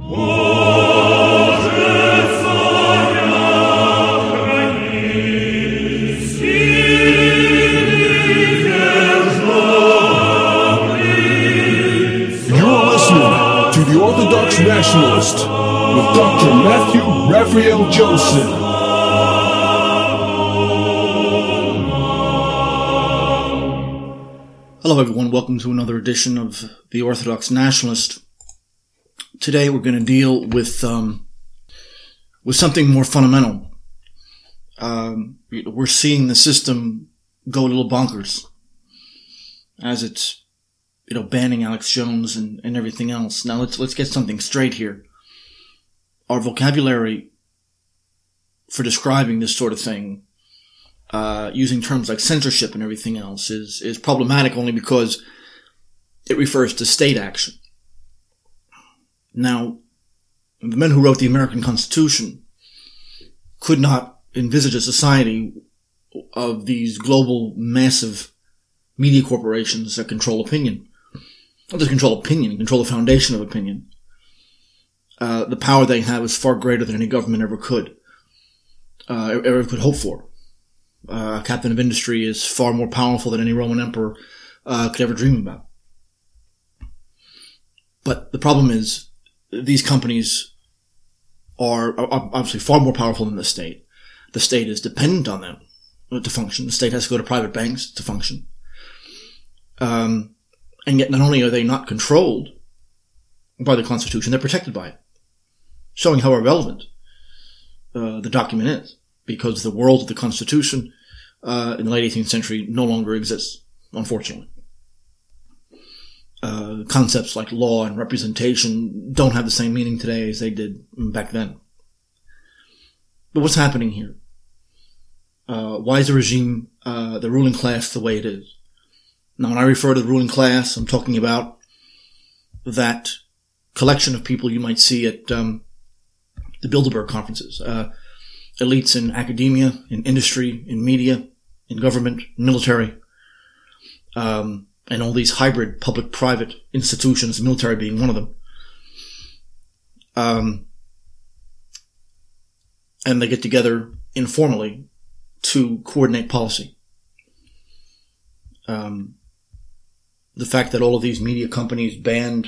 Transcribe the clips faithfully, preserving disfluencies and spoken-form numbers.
The Orthodox Nationalist with Doctor Matthew Raphael Joseph. Hello everyone, welcome to another edition of The Orthodox Nationalist. Today we're going to deal with um, with something more fundamental. Um, we're seeing the system go a little bonkers as it's you know, banning Alex Jones and, and everything else. Now let's let's get something straight here. Our vocabulary for describing this sort of thing, uh, using terms like censorship and everything else, is is problematic only because it refers to state action. Now, the men who wrote the American Constitution could not envisage a society of these global, massive media corporations that control opinion. Not just control opinion, control the foundation of opinion. Uh, the power they have is far greater than any government ever could, uh, ever could hope for. Uh, a captain of industry is far more powerful than any Roman emperor uh, could ever dream about. But the problem is, these companies are, are obviously far more powerful than the state. The state is dependent on them to function. The state has to go to private banks to function. Um, and yet not only are they not controlled by the Constitution, they're protected by it. Showing how irrelevant uh, the document is, because the world of the Constitution uh, in the late eighteenth century no longer exists, unfortunately. Uh, concepts like law and representation don't have the same meaning today as they did back then. But what's happening here? Uh, why is the regime, uh, the ruling class, the way it is? Now, when I refer to the ruling class, I'm talking about that collection of people you might see at um, the Bilderberg conferences. Uh, elites in academia, in industry, in media, in government, military, um, and all these hybrid public-private institutions, military being one of them. Um, and they get together informally to coordinate policy. Um, the fact that all of these media companies banned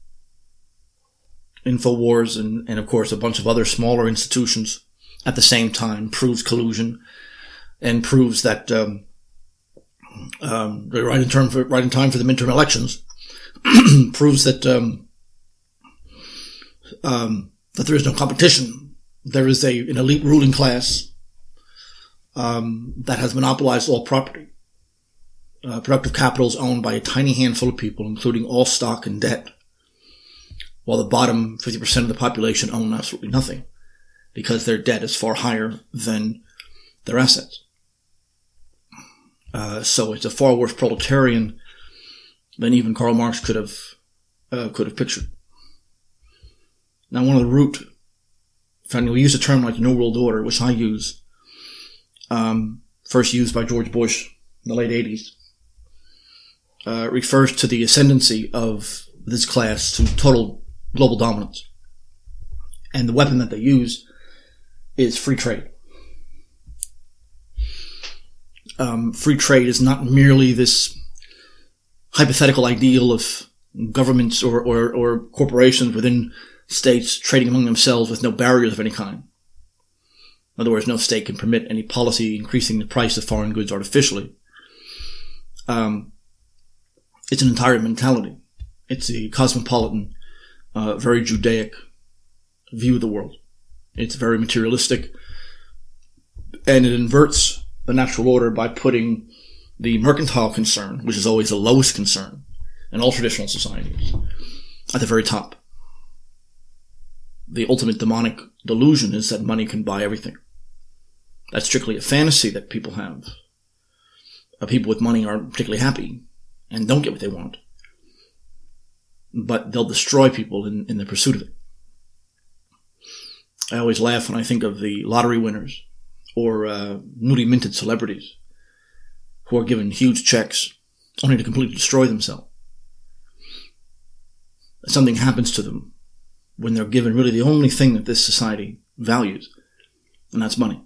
InfoWars and, and of course a bunch of other smaller institutions at the same time proves collusion and proves that um, um, right in term for right in time for the midterm elections proves that um, um, that there is no competition. There is a an elite ruling class um, that has monopolized all property. Uh, productive capital is owned by a tiny handful of people, including all stock and debt, while the bottom fifty percent of the population own absolutely nothing, because their debt is far higher than their assets. Uh, so it's a far worse proletarian than even Karl Marx could have uh, could have pictured. Now, one of the root, if I use a term like the New World Order, which I use, um, first used by George Bush in the late eighties, uh, refers to the ascendancy of this class to total global dominance. And the weapon that they use is free trade. Um, free trade is not merely this hypothetical ideal of governments or, or, or corporations within states trading among themselves with no barriers of any kind. In other words, no state can permit any policy increasing the price of foreign goods artificially. Um, it's an entire mentality. It's a cosmopolitan, uh, very Judaic view of the world. It's very materialistic, and it inverts the natural order by putting the mercantile concern, which is always the lowest concern in all traditional societies, at the very top. The ultimate demonic delusion is that money can buy everything. That's strictly a fantasy that people have. Uh, people with money aren't particularly happy and don't get what they want. But they'll destroy people in, in the pursuit of it. I always laugh when I think of the lottery winners or uh, newly minted celebrities who are given huge checks only to completely destroy themselves. Something happens to them when they're given really the only thing that this society values, and that's money.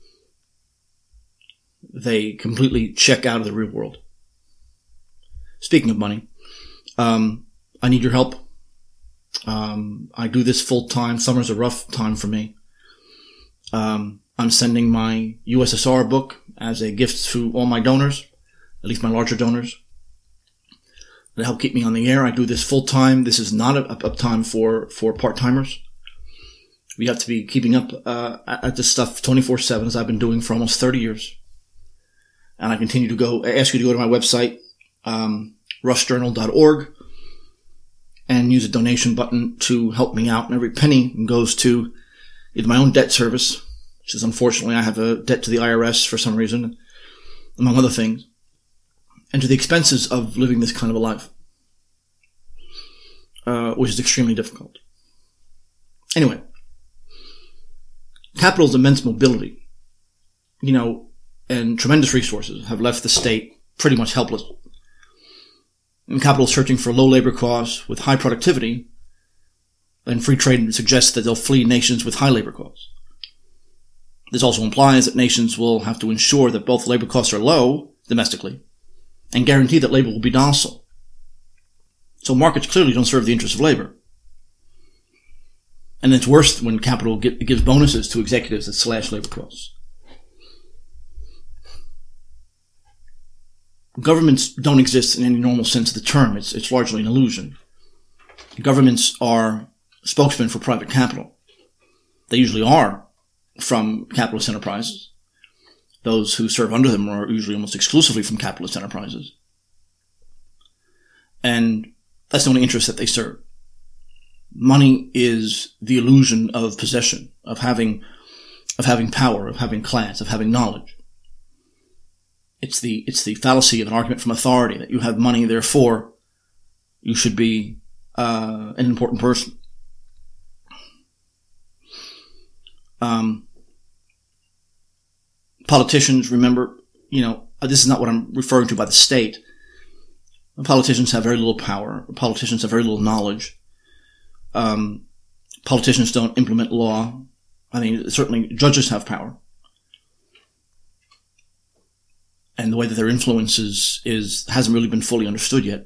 They completely check out of the real world. Speaking of money, um, I need your help. Um, I do this full time. Summer's a rough time for me. Um, I'm sending my U S S R book as a gift to all my donors, at least my larger donors, to help keep me on the air. I do this full time. This is not a, a time for, for part-timers. We have to be keeping up uh, at this stuff twenty-four seven, as I've been doing for almost thirty years. And I continue to go, I ask you to go to my website, um, rush journal dot org, and use a donation button to help me out. And every penny goes to either my own debt service, which is unfortunately I have a debt to the I R S for some reason, among other things, and to the expenses of living this kind of a life, uh, which is extremely difficult. Anyway, capital's immense mobility, you know, and tremendous resources have left the state pretty much helpless. And capital is searching for low labor costs with high productivity, and free trade suggests that they'll flee nations with high labor costs. This also implies that nations will have to ensure that both labor costs are low domestically and guarantee that labor will be docile. So markets clearly don't serve the interests of labor. And it's worse when capital gives bonuses to executives that slash labor costs. Governments don't exist in any normal sense of the term. It's, it's largely an illusion. Governments are spokesmen for private capital. They usually are from capitalist enterprises. Those who serve under them are usually almost exclusively from capitalist enterprises. And that's the only interest that they serve. Money is the illusion of possession, of having, of having power, of having class, of having knowledge. It's the, it's the fallacy of an argument from authority that you have money, therefore you should be, uh, an important person. Um, politicians, remember, you know, this is not what I'm referring to by the state. Politicians have very little power. Politicians have very little knowledge. Um, politicians don't implement law. I mean, certainly judges have power. And the way that their influence is, is hasn't really been fully understood yet.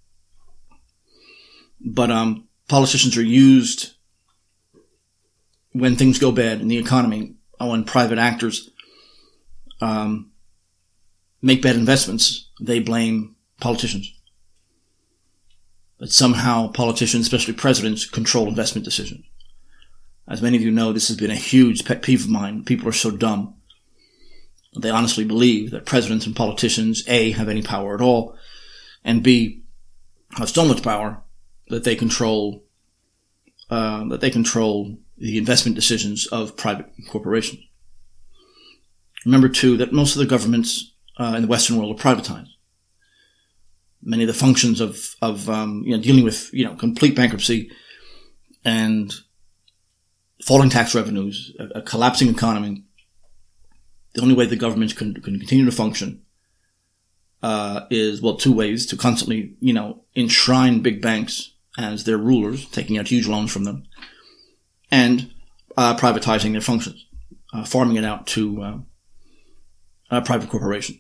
But um, politicians are used when things go bad in the economy, when private actors um, make bad investments. They blame politicians. But somehow politicians, especially presidents, control investment decisions. As many of you know, this has been a huge pet peeve of mine. People are so dumb. They honestly believe that presidents and politicians, A, have any power at all, and B, have so much power that they control, uh, that they control the investment decisions of private corporations. Remember, too, that most of the governments uh, in the Western world are privatized. Many of the functions of, of um, you know, dealing with, you know, complete bankruptcy and falling tax revenues, a, a collapsing economy. The only way the governments can, can continue to function uh, is, well, two ways: to constantly, you know, enshrine big banks as their rulers, taking out huge loans from them, and uh, privatizing their functions, uh, farming it out to uh, uh, private corporations.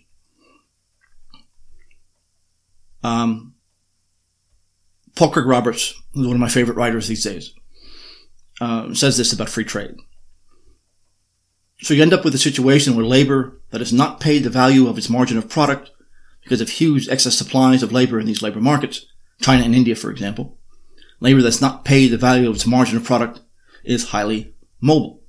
Um, Paul Craig Roberts, who's one of my favorite writers these days, uh, says this about free trade. So you end up with a situation where labor that is not paid the value of its margin of product because of huge excess supplies of labor in these labor markets, China and India, for example. Labor that's not paid the value of its margin of product is highly mobile.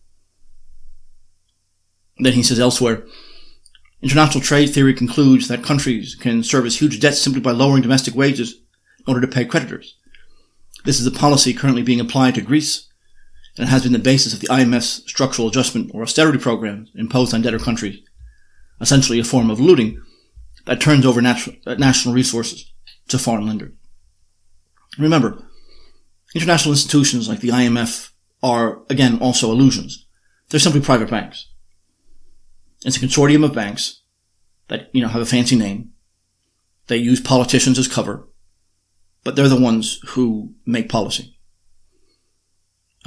Then he says elsewhere, international trade theory concludes that countries can service huge debts simply by lowering domestic wages in order to pay creditors. This is a policy currently being applied to Greece, and it has been the basis of the I M F's structural adjustment or austerity programs imposed on debtor countries, essentially a form of looting that turns over natural, uh, national resources to foreign lenders. Remember, international institutions like the I M F are, again, also illusions. They're simply private banks. It's a consortium of banks that, you know, have a fancy name. They use politicians as cover, but they're the ones who make policy.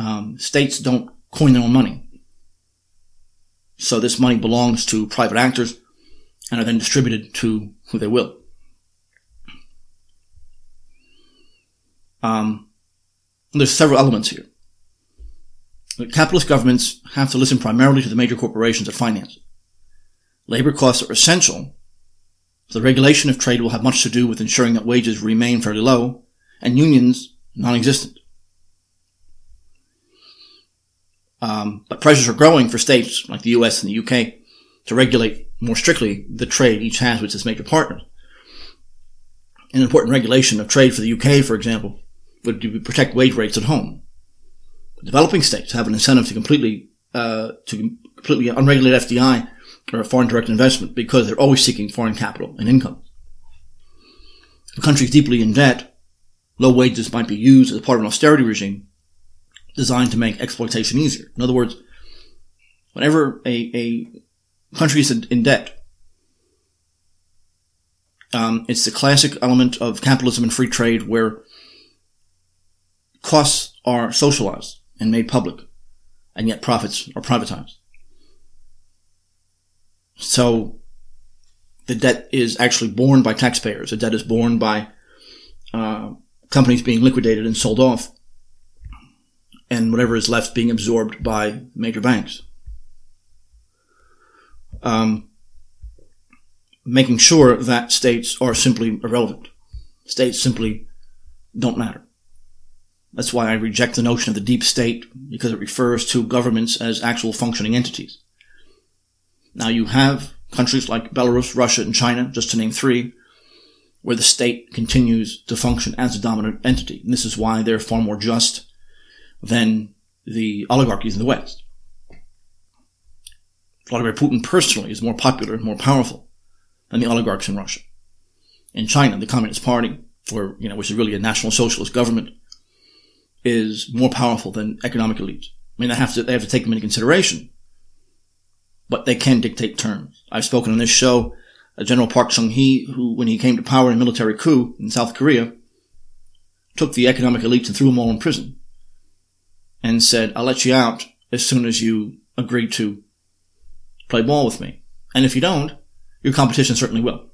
Um, states don't coin their own money. So this money belongs to private actors and are then distributed to who they will. Um, there's several elements here. Capitalist governments have to listen primarily to the major corporations that finance it. Labor costs are essential, so the regulation of trade will have much to do with ensuring that wages remain fairly low and unions non-existent. Um, but pressures are growing for states like the U S and the U K to regulate more strictly the trade each has with its major partners. An important regulation of trade for the U K, for example, would be to protect wage rates at home. Developing states have an incentive to completely, uh, to completely unregulated F D I or foreign direct investment because they're always seeking foreign capital and income. If a country is deeply in debt, low wages might be used as a part of an austerity regime designed to make exploitation easier. In other words, whenever a, a country is in debt, um, it's the classic element of capitalism and free trade where costs are socialized and made public, and yet profits are privatized. So the debt is actually borne by taxpayers. The debt is borne by uh, companies being liquidated and sold off, and whatever is left being absorbed by major banks. Um, making sure that states are simply irrelevant. States simply don't matter. That's why I reject the notion of the deep state, because it refers to governments as actual functioning entities. Now you have countries like Belarus, Russia, and China, just to name three, where the state continues to function as a dominant entity. And this is why they're far more just than the oligarchies in the West. Vladimir Putin personally is more popular and more powerful than the oligarchs in Russia. In China, the Communist Party, or, you know, which is really a national socialist government, is more powerful than economic elites. I mean, they have to, they have to take them into consideration, but they can dictate terms. I've spoken on this show, uh, General Park Chung-hee, who, when he came to power in a military coup in South Korea, took the economic elites and threw them all in prison and said, I'll let you out as soon as you agree to play ball with me. And if you don't, your competition certainly will.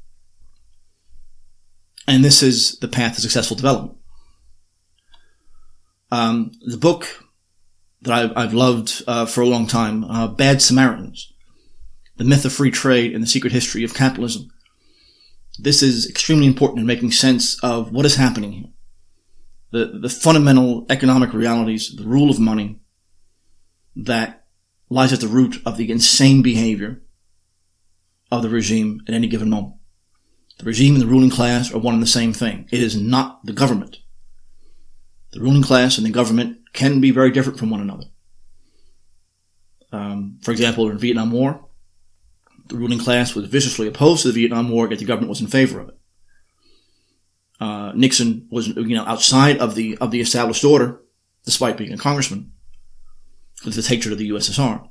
And this is the path to successful development. Um, the book that I've, I've loved uh, for a long time, uh, Bad Samaritans, The Myth of Free Trade and the Secret History of Capitalism. This is extremely important in making sense of what is happening here. The, the fundamental economic realities, the rule of money that lies at the root of the insane behavior of the regime at any given moment. The regime and the ruling class are one and the same thing. It is not the government. The ruling class and the government can be very different from one another. Um, for example, in the Vietnam War, the ruling class was viciously opposed to the Vietnam War, yet the government was in favor of it. Uh, Nixon was, you know, outside of the of the established order, despite being a congressman, with his hatred of the U S S R.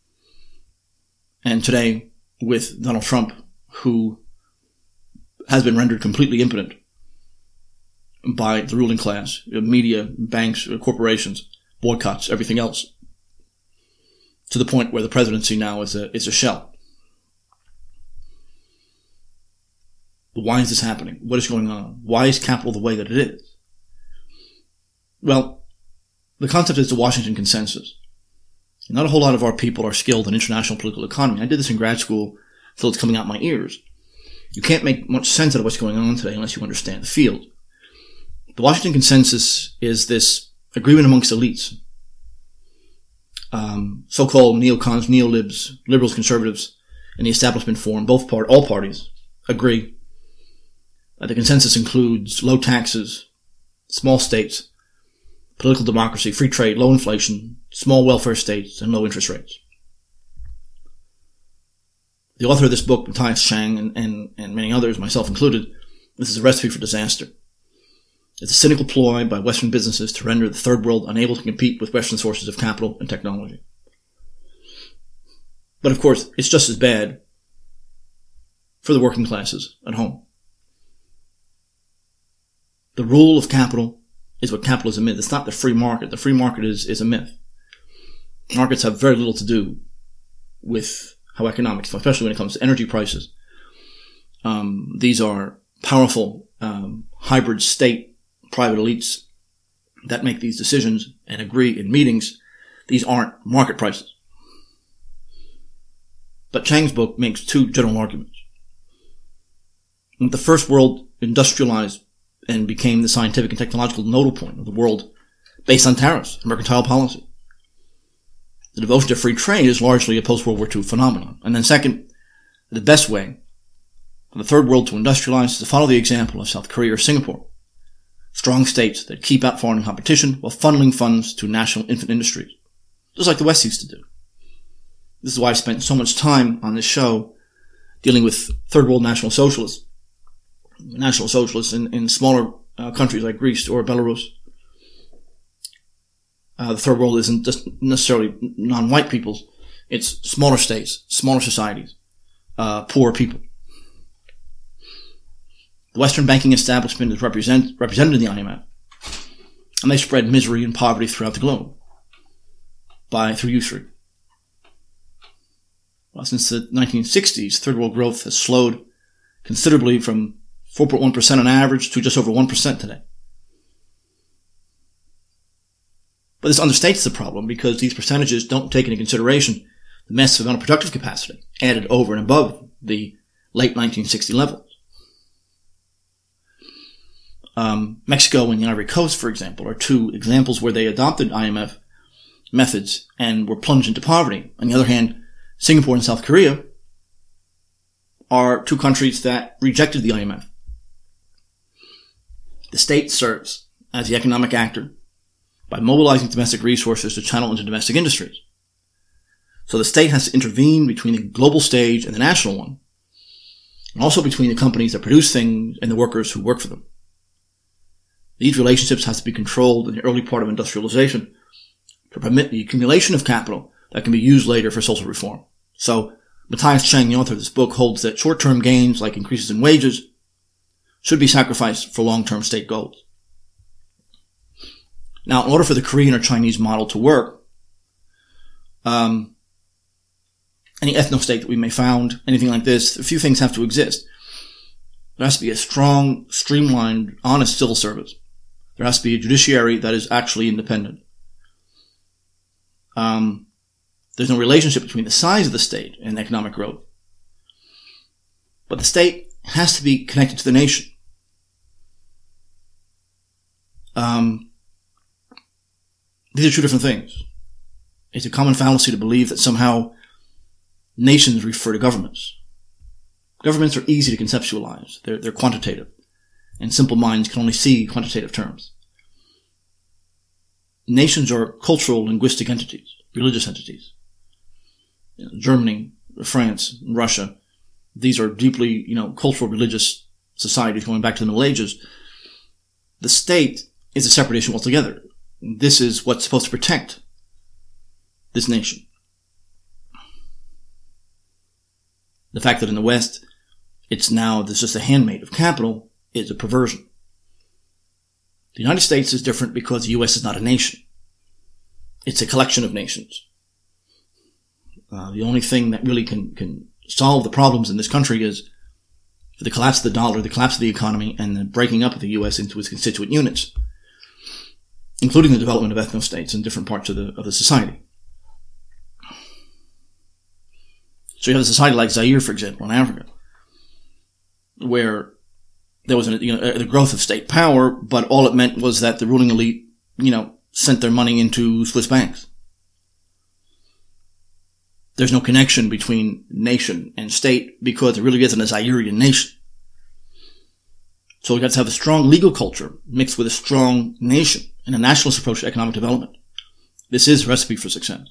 And today, with Donald Trump, who has been rendered completely impotent by the ruling class, media, banks, corporations, boycotts, everything else, to the point where the presidency now is a is a shell. Why is this happening? What is going on? Why is capital the way that it is? Well, the concept is the Washington Consensus. Not a whole lot of our people are skilled in international political economy. I did this in grad school until it's coming out my ears. You can't make much sense out of what's going on today unless you understand the field. The Washington Consensus is this agreement amongst elites, um, so-called neocons, neolibs, liberals, conservatives, and the establishment form. Both part, all parties agree that the consensus includes low taxes, small states, political democracy, free trade, low inflation, small welfare states, and low interest rates. The author of this book, Matthias Chang, and, and, and many others, myself included, this is a recipe for disaster. It's a cynical ploy by Western businesses to render the third world unable to compete with Western sources of capital and technology. But of course, it's just as bad for the working classes at home. The rule of capital is what capitalism is. It's not the free market. The free market is, is a myth. Markets have very little to do with how economics, especially when it comes to energy prices. Um, these are powerful um, hybrid state private elites that make these decisions and agree in meetings. These aren't market prices. But Chang's book makes two general arguments. When the first world industrialized and became the scientific and technological nodal point of the world based on tariffs and mercantile policy, the devotion to free trade is largely a post-World War Two phenomenon. And then second, the best way for the third world to industrialize is to follow the example of South Korea or Singapore, strong states that keep out foreign competition while funneling funds to national infant industries, just like the West used to do. This is why I spent so much time on this show dealing with third world national socialists, national socialists in, in smaller uh, countries like Greece or Belarus. Uh, the third world isn't just necessarily non-white peoples. It's smaller states, smaller societies, uh, poor people. The Western banking establishment is represent, represented in the I M F, and they spread misery and poverty throughout the globe by through usury. Well, since the nineteen sixties, third world growth has slowed considerably from four point one percent on average to just over one percent today. But this understates the problem because these percentages don't take into consideration the massive amount of productive capacity added over and above the late nineteen sixty levels. Um, Mexico and the Ivory Coast, for example, are two examples where they adopted I M F methods and were plunged into poverty. On the other hand, Singapore and South Korea are two countries that rejected the I M F. The state serves as the economic actor by mobilizing domestic resources to channel into domestic industries. So the state has to intervene between the global stage and the national one, and also between the companies that produce things and the workers who work for them. These relationships have to be controlled in the early part of industrialization to permit the accumulation of capital that can be used later for social reform. So Matthias Chang, the author of this book, holds that short-term gains like increases in wages should be sacrificed for long-term state goals. Now, in order for the Korean or Chinese model to work, um, any ethno-state that we may found, anything like this, a few things have to exist. There has to be a strong, streamlined, honest civil service. There has to be a judiciary that is actually independent. Um, there's no relationship between the size of the state and economic growth. But the state has to be connected to the nation. Um, these are two different things. It's a common fallacy to believe that somehow nations refer to governments. Governments are easy to conceptualize. They're, they're quantitative. And simple minds can only see quantitative terms. Nations are cultural, linguistic entities, religious entities. You know, Germany, France, Russia, these are deeply, you know, cultural, religious societies going back to the Middle Ages. The state is a separate issue altogether. This is what's supposed to protect this nation. The fact that in the West, it's now, there's just a handmaid of capital is a perversion. The United States is different because the U S is not a nation. It's a collection of nations. Uh, the only thing that really can, can solve the problems in this country is the collapse of the dollar, the collapse of the economy, and the breaking up of the U S into its constituent units, including the development of ethno-states in different parts of the, of the society. So you have a society like Zaire, for example, in Africa, where there was a, you know, the growth of state power, but all it meant was that the ruling elite, you know, sent their money into Swiss banks. There's no connection between nation and state because there really isn't a Zairean nation. So we've got to have a strong legal culture mixed with a strong nation and a nationalist approach to economic development. This is a recipe for success.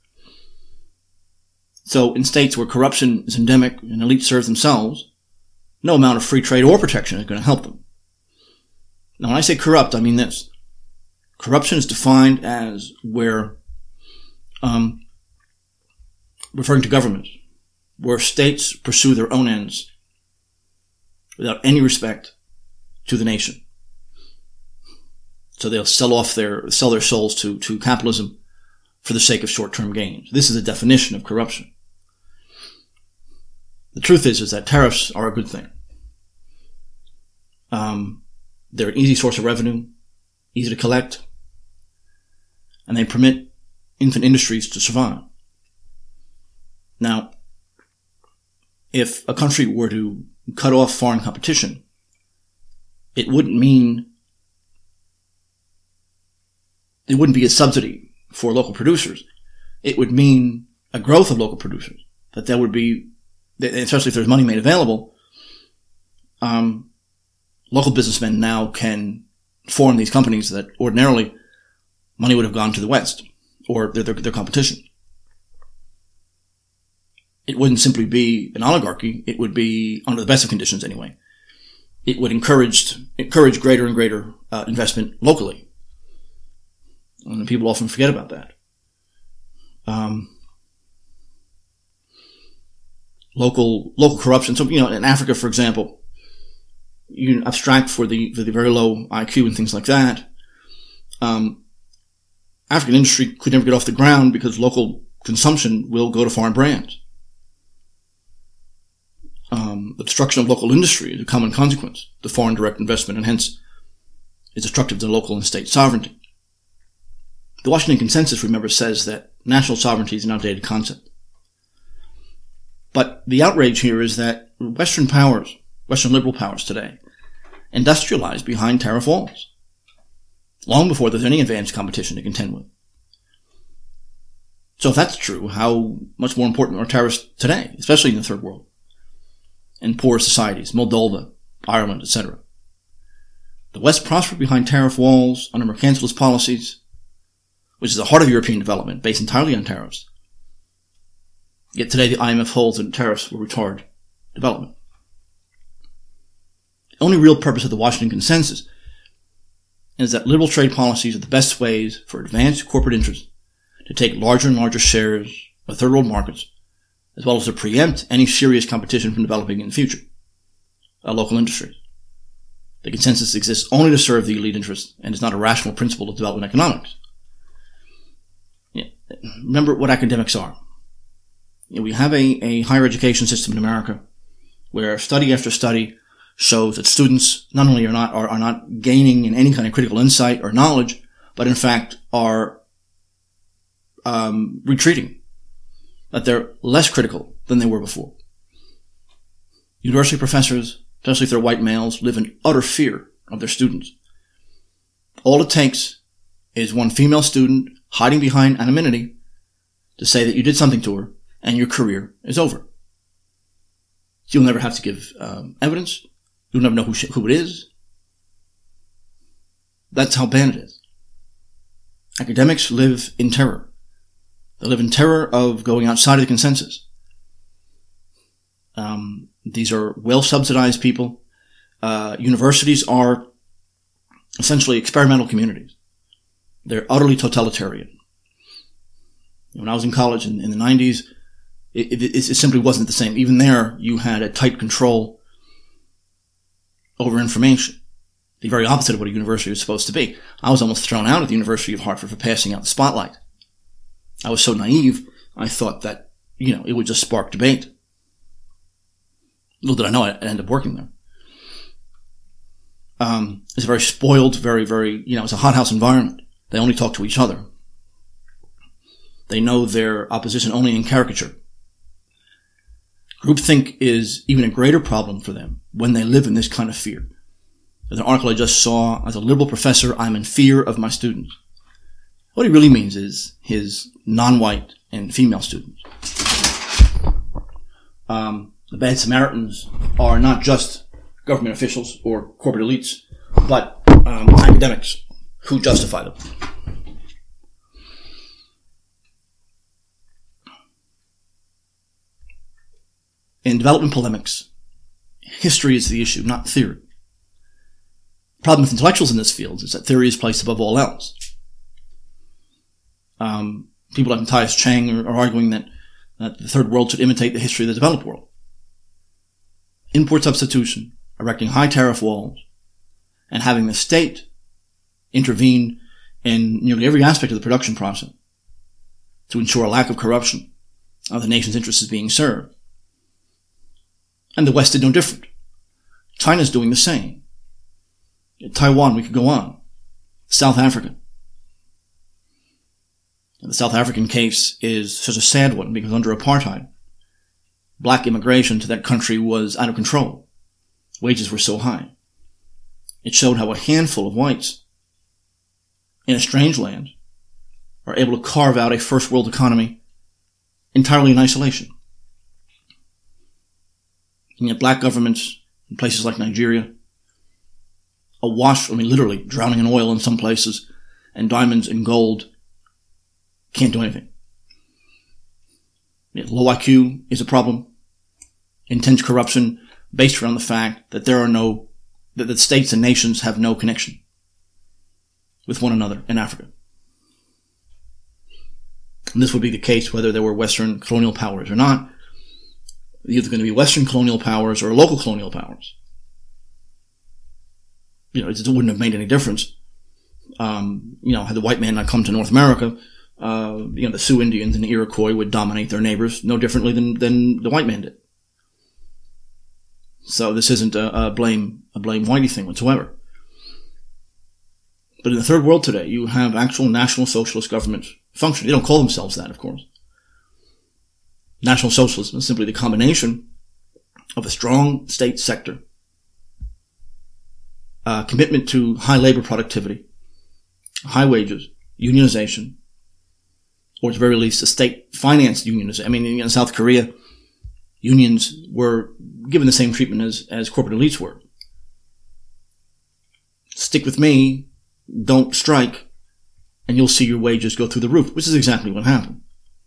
So in states where corruption is endemic and elites serve themselves, no amount of free trade or protection is going to help them. Now, when I say corrupt, I mean this. Corruption is defined as where, um, referring to governments, where states pursue their own ends without any respect to the nation. So they'll sell off their, sell their souls to, to capitalism for the sake of short-term gains. This is the definition of corruption. The truth is, is that tariffs are a good thing. Um, they're an easy source of revenue, easy to collect, and they permit infant industries to survive. Now, if a country were to cut off foreign competition, it wouldn't mean, it wouldn't be a subsidy for local producers. It would mean a growth of local producers, that there would be, especially if there's money made available, um, local businessmen now can form these companies that ordinarily money would have gone to the West or their, their, their competition. It wouldn't simply be an oligarchy. It would be, under the best of conditions anyway, it would encourage, encourage greater and greater uh, investment locally. And people often forget about that. Um, local, local corruption. So, you know, in Africa, for example, you abstract for the, for the very low I Q and things like that. Um, African industry could never get off the ground because local consumption will go to foreign brands. Um, the destruction of local industry is a common consequence to foreign direct investment and hence is destructive to local and state sovereignty. The Washington Consensus, remember, says that national sovereignty is an outdated concept. But the outrage here is that Western powers, Western liberal powers today, industrialized behind tariff walls, long before there's any advanced competition to contend with. So if that's true, how much more important are tariffs today, especially in the third world, in poor societies, Moldova, Ireland, et cetera? The West prospered behind tariff walls under mercantilist policies, which is the heart of European development, based entirely on tariffs. Yet today the I M F holds that tariffs will retard development. The only real purpose of the Washington Consensus is that liberal trade policies are the best ways for advanced corporate interests to take larger and larger shares of third world markets, as well as to preempt any serious competition from developing in the future, uh, local industries. The consensus exists only to serve the elite interests and is not a rational principle of development economics. Yeah. Remember what academics are. You know, we have a, a higher education system in America where study after study shows that students not only are not are, are not gaining in any kind of critical insight or knowledge, but in fact are um, retreating. That they're less critical than they were before. University professors, especially if they're white males, live in utter fear of their students. All it takes is one female student hiding behind anonymity to say that you did something to her and your career is over. You'll never have to give um, evidence. You'll never know who, sh- who it is. That's how bad it is. Academics live in terror. They live in terror of going outside of the consensus. Um, these are well-subsidized people. Uh, universities are essentially experimental communities. They're utterly totalitarian. When I was in college in, in the nineties, it, it, it simply wasn't the same. Even there, you had a tight control over information. The very opposite of what a university was supposed to be. I was almost thrown out of the University of Hartford for passing out the spotlight. I was so naive, I thought that, you know, it would just spark debate. Little did I know I'd end up working there. Um, it's a very spoiled, very, very, you know, it's a hothouse environment. They only talk to each other. They know their opposition only in caricature. Groupthink is even a greater problem for them when they live in this kind of fear. There's an article I just saw, as a liberal professor, I'm in fear of my students. What he really means is his non-white and female students. Um, the bad Samaritans are not just government officials or corporate elites, but um, academics who justify them. In development polemics, history is the issue, not theory. The problem with intellectuals in this field is that theory is placed above all else. Um, people like Matthias Chang are, are arguing that, that the third world should imitate the history of the developed world. Import substitution, erecting high tariff walls, and having the state intervene in nearly every aspect of the production process to ensure a lack of corruption of the nation's interests is being served. And the West did no different. China's doing the same. Taiwan, we could go on. South Africa. And the South African case is such a sad one because under apartheid, black immigration to that country was out of control. Wages were so high. It showed how a handful of whites in a strange land are able to carve out a first world economy entirely in isolation. And yet black governments in places like Nigeria, awash, I mean literally drowning in oil in some places, and diamonds and gold, can't do anything. Yeah, low I Q is a problem. Intense corruption based around the fact that there are no, that the states and nations have no connection with one another in Africa. And this would be the case whether there were Western colonial powers or not. Either going to be Western colonial powers or local colonial powers. You know, it wouldn't have made any difference. Um, you know, had the white man not come to North America, uh, you know, the Sioux Indians and the Iroquois would dominate their neighbors no differently than, than the white man did. So this isn't a, a blame, a blame whitey thing whatsoever. But in the third world today, you have actual national socialist governments functioning. They don't call themselves that, of course. National socialism is simply the combination of a strong state sector, a commitment to high labor productivity, high wages, unionization, or at the very least a state-financed unionization. I mean, in South Korea, unions were given the same treatment as, as corporate elites were. Stick with me, don't strike, and you'll see your wages go through the roof, which is exactly what happened.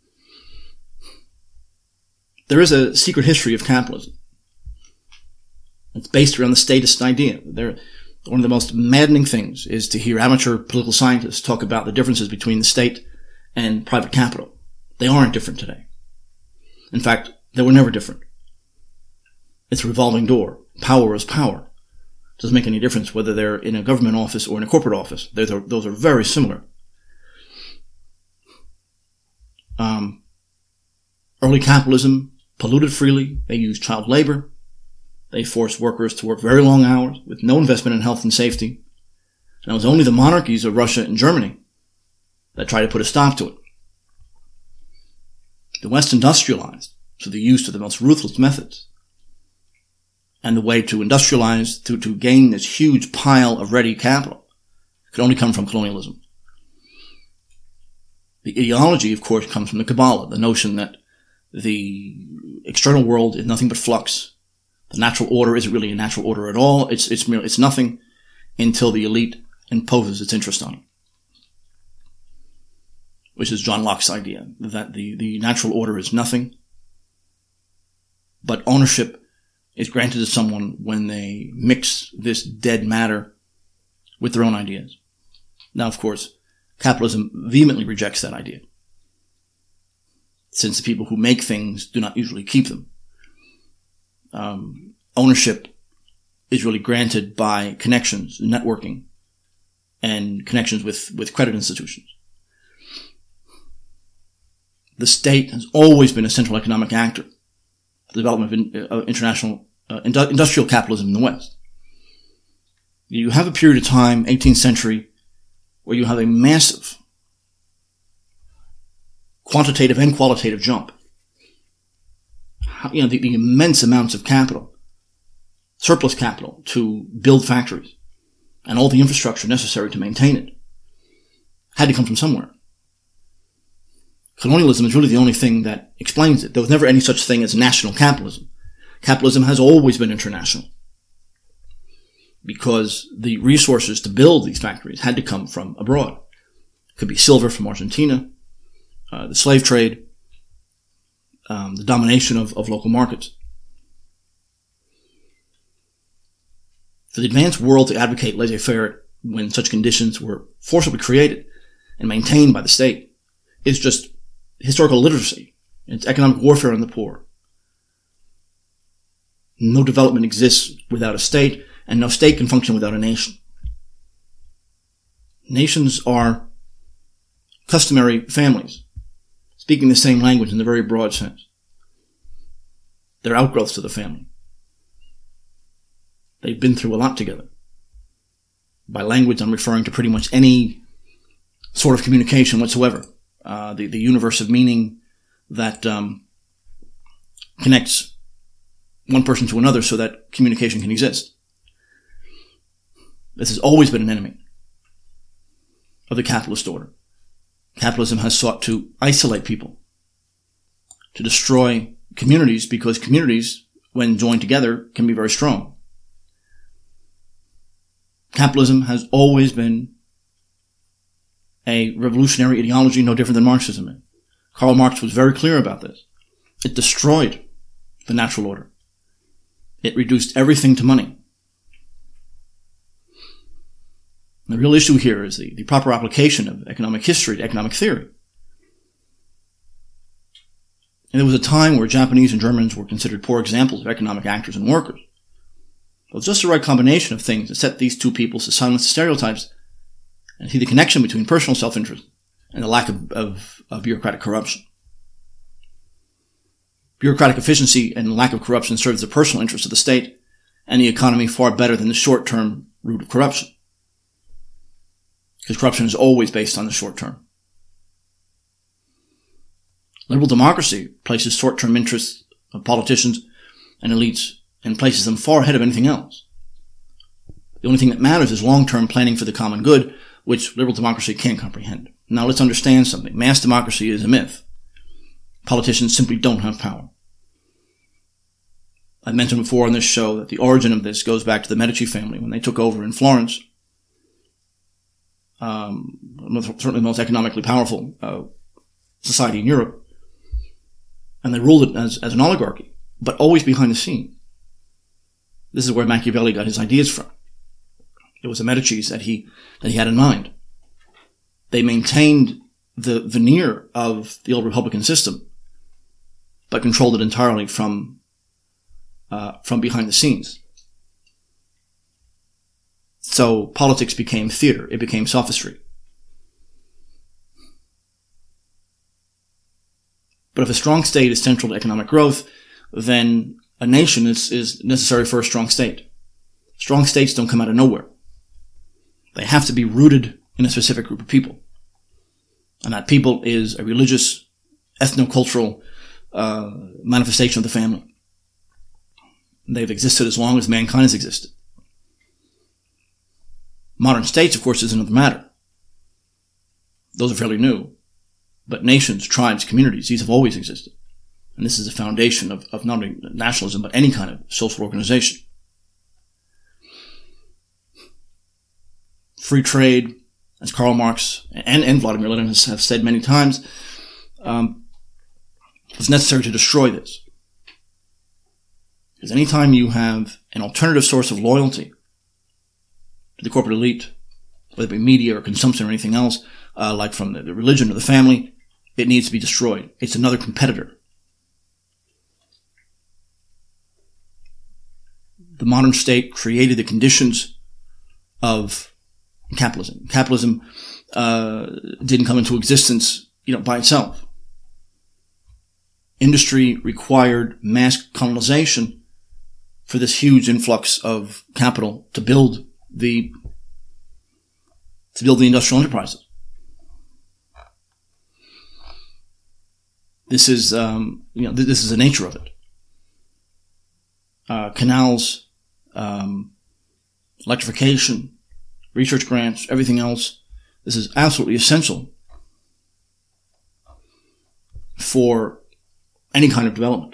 There is a secret history of capitalism. It's based around the statist idea. There, one of the most maddening things is to hear amateur political scientists talk about the differences between the state and private capital. They aren't different today. In fact, they were never different. It's a revolving door. Power is power. It doesn't make any difference whether they're in a government office or in a corporate office. Those are, those are very similar. Um, early capitalism polluted freely. They used child labor. They forced workers to work very long hours with no investment in health and safety. And it was only the monarchies of Russia and Germany that tried to put a stop to it. The West industrialized through the use of the most ruthless methods. And the way to industrialize, to, to gain this huge pile of ready capital, could only come from colonialism. The ideology, of course, comes from the Kabbalah, the notion that the external world is nothing but flux. The natural order isn't really a natural order at all. It's, it's merely, it's nothing until the elite imposes its interest on it. Which is John Locke's idea, that the, the natural order is nothing, but ownership is granted to someone when they mix this dead matter with their own ideas. Now, of course, capitalism vehemently rejects that idea, since the people who make things do not usually keep them. Um, ownership is really granted by connections, networking, and connections with, with credit institutions. The state has always been a central economic actor for the development of in, uh, international uh, indu- industrial capitalism in the West. You have a period of time, eighteenth century, where you have a massive quantitative and qualitative jump. You know, the, the immense amounts of capital, surplus capital to build factories, and all the infrastructure necessary to maintain it had to come from somewhere. Colonialism is really the only thing that explains it. There was never any such thing as national capitalism. Capitalism has always been international, because the resources to build these factories had to come from abroad. It could be silver from Argentina, uh, the slave trade, um, the domination of, of local markets. For the advanced world to advocate laissez-faire when such conditions were forcibly created and maintained by the state is just historical illiteracy. It's economic warfare on the poor. No development exists without a state, and no state can function without a nation. Nations are customary families, speaking the same language in the very broad sense. They're outgrowths of the family. They've been through a lot together. By language, I'm referring to pretty much any sort of communication whatsoever. Uh, the, the universe of meaning that um, connects one person to another so that communication can exist. This has always been an enemy of the capitalist order. Capitalism has sought to isolate people, to destroy communities, because communities, when joined together, can be very strong. Capitalism has always been a revolutionary ideology, no different than Marxism is. Karl Marx was very clear about this. It destroyed the natural order. It reduced everything to money. The real issue here is the, the proper application of economic history to economic theory. And there was a time where Japanese and Germans were considered poor examples of economic actors and workers. It was just the right combination of things to set these two peoples to silence the stereotypes and see the connection between personal self-interest and the lack of, of, of bureaucratic corruption. Bureaucratic efficiency and lack of corruption serves the personal interests of the state and the economy far better than the short-term route of corruption. Because corruption is always based on the short term. Liberal democracy places short-term interests of politicians and elites and places them far ahead of anything else. The only thing that matters is long-term planning for the common good, which liberal democracy can't comprehend. Now let's understand something. Mass democracy is a myth. Politicians simply don't have power. I mentioned before on this show that the origin of this goes back to the Medici family when they took over in Florence. Um, certainly the most economically powerful uh, society in Europe. And they ruled it as, as an oligarchy, but always behind the scenes. This is where Machiavelli got his ideas from. It was the Medicis that he, that he had in mind. They maintained the veneer of the old Republican system, but controlled it entirely from, uh, from behind the scenes. So politics became theater. It became sophistry. But if a strong state is central to economic growth, then a nation is, is necessary for a strong state. Strong states don't come out of nowhere. They have to be rooted in a specific group of people. And that people is a religious, ethno-cultural uh, manifestation of the family. They've existed as long as mankind has existed. Modern states, of course, is another matter. Those are fairly new. But nations, tribes, communities, these have always existed. And this is the foundation of, of not only nationalism, but any kind of social organization. Free trade, as Karl Marx and, and Vladimir Lenin have said many times, um, is necessary to destroy this. Because anytime you have an alternative source of loyalty to the corporate elite, whether it be media or consumption or anything else, uh, like from the, the religion or the family, it needs to be destroyed. It's another competitor. The modern state created the conditions of capitalism. Capitalism uh, didn't come into existence, you know, by itself. Industry required mass colonization for this huge influx of capital to build the to build the industrial enterprises. This is, um, you know, this is the nature of it. Uh, canals, um, electrification, research grants, everything else. This is absolutely essential for any kind of development.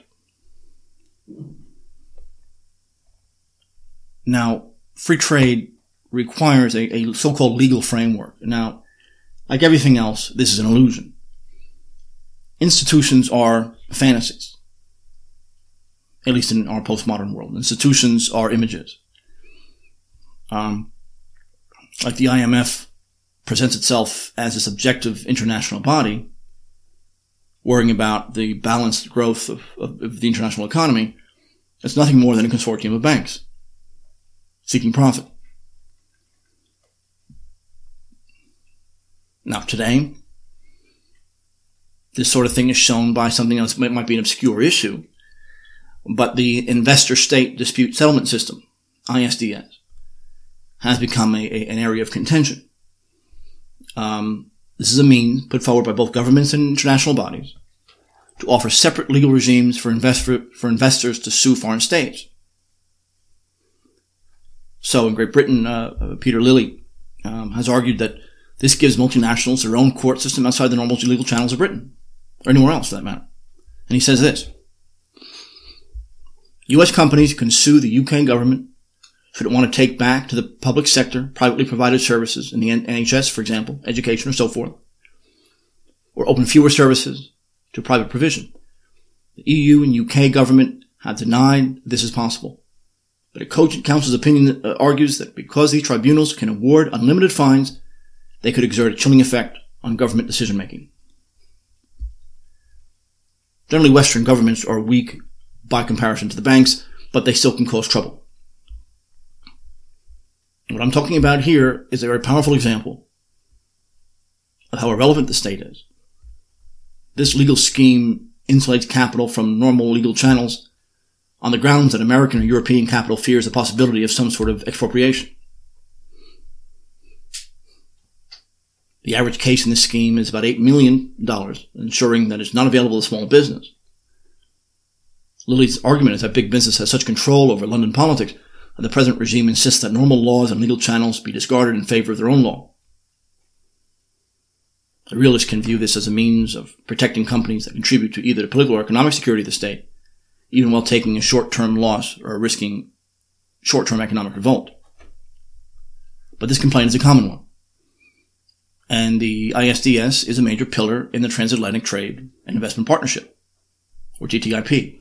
Now, free trade requires a, a so-called legal framework. Now, like everything else, this is an illusion. Institutions are fantasies, at least in our postmodern world. Institutions are images. Um, like the I M F presents itself as this objective international body, worrying about the balanced growth of, of, of the international economy. It's nothing more than a consortium of banks seeking profit. Now, today, this sort of thing is shown by something else that might be an obscure issue, but the Investor-State Dispute Settlement System, I S D S, has become a, a, an area of contention. Um, this is a means put forward by both governments and international bodies to offer separate legal regimes for, invest, for, for investors to sue foreign states. So in Great Britain, uh, Peter Lilley um, has argued that this gives multinationals their own court system outside the normal legal channels of Britain, or anywhere else for that matter. And he says this: U S companies can sue the U K government should it want to take back to the public sector privately provided services in the N H S, for example, education or so forth, or open fewer services to private provision. The E U and U K government have denied this is possible. But a cogent counsel's opinion uh, argues that because these tribunals can award unlimited fines, they could exert a chilling effect on government decision-making. Generally, Western governments are weak by comparison to the banks, but they still can cause trouble. What I'm talking about here is a very powerful example of how irrelevant the state is. This legal scheme insulates capital from normal legal channels on the grounds that American or European capital fears the possibility of some sort of expropriation. The average case in this scheme is about eight million dollars, ensuring that it's not available to small business. Lilley's argument is that big business has such control over London politics that the present regime insists that normal laws and legal channels be discarded in favor of their own law. A realist can view this as a means of protecting companies that contribute to either the political or economic security of the state, even while taking a short-term loss or risking short-term economic revolt. But this complaint is a common one. And the I S D S is a major pillar in the Transatlantic Trade and Investment Partnership, or T T I P.